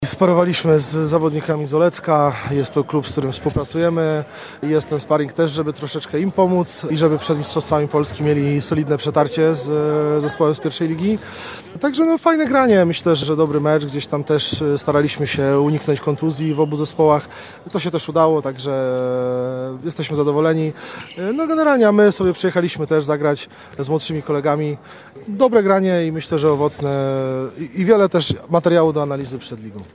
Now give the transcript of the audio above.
Sparowaliśmy z zawodnikami z Olecka, jest to klub, z którym współpracujemy. Jest ten sparring też, żeby troszeczkę im pomóc i żeby przed Mistrzostwami Polski mieli solidne przetarcie z zespołem z pierwszej ligi. Także fajne granie, myślę, że dobry mecz, gdzieś tam też staraliśmy się uniknąć kontuzji w obu zespołach. To się też udało, także jesteśmy zadowoleni. Generalnie a my sobie przyjechaliśmy też zagrać z młodszymi kolegami. Dobre granie i myślę, że owocne i wiele też materiału do analizy przed ligą.